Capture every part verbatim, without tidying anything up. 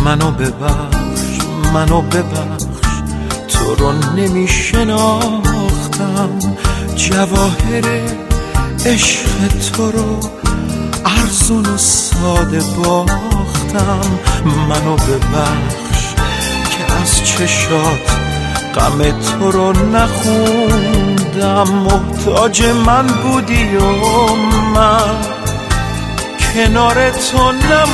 منو ببخش منو ببخش تو رو نمی شناختم، جواهر عشق تو رو ارزون و ساده باختم. منو ببخش که از چشات غم تو رو نخوندم، محتاج من بودی و من کنار تو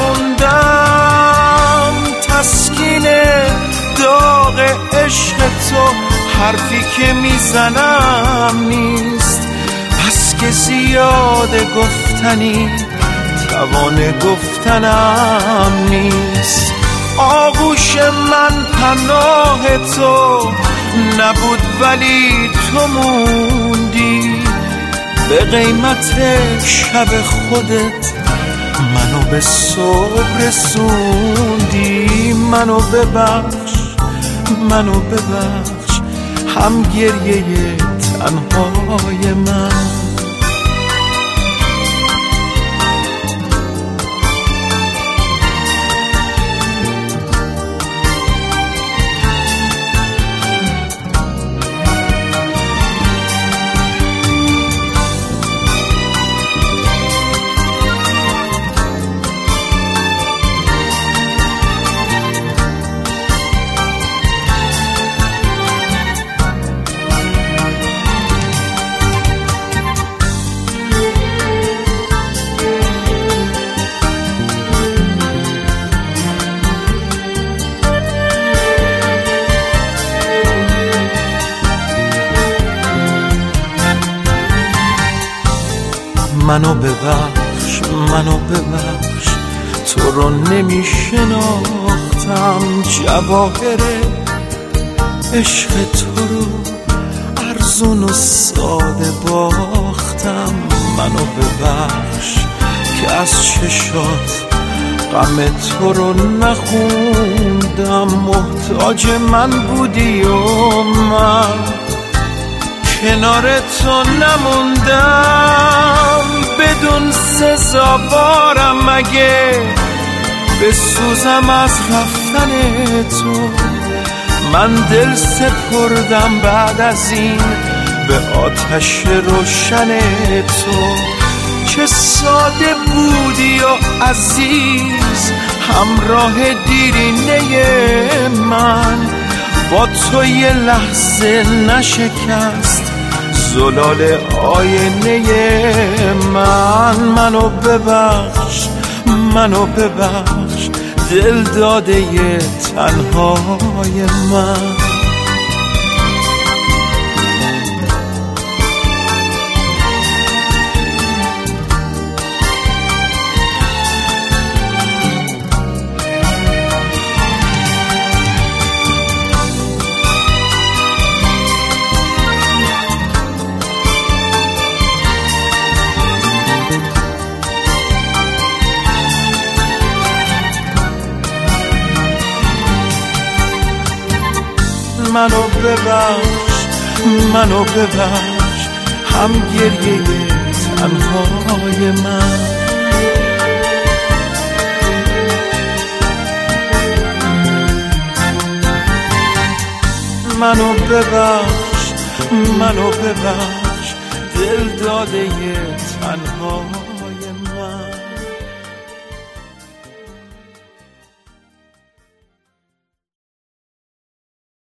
نموندم. تسکین داغ عشق تو حرفی که میزنم نیست، پس که زیاده گفتنی توان گفتنم نیست. آغوش من پناه تو نبود ولی تو موندی، به قیمت شب خودت منو به صبح رسوندی. منو ببخش منو ببخش هم گریه تنهای من. منو ببخش منو ببخش تو رو نمی شناختم، جواهر عشق تو رو ارزون و ساده باختم. منو ببخش که از چشات غم تو رو نخوندم، محتاج من بودی و من کنار تو نموندم. بدون سزاوارم مگه بسوزم از رفتن تو، من دل سپردم بعد از این به آتش روشن تو. چه ساده بودی و عزیز همراه دیرینه من، با تو یه لحظه نشکست زلال آینه من. منو ببخش منو ببخش دل داده ی تنهای من. منو ببخش منو ببخش هم گریه تنهای من. منو ببخش منو ببخش دل داده ی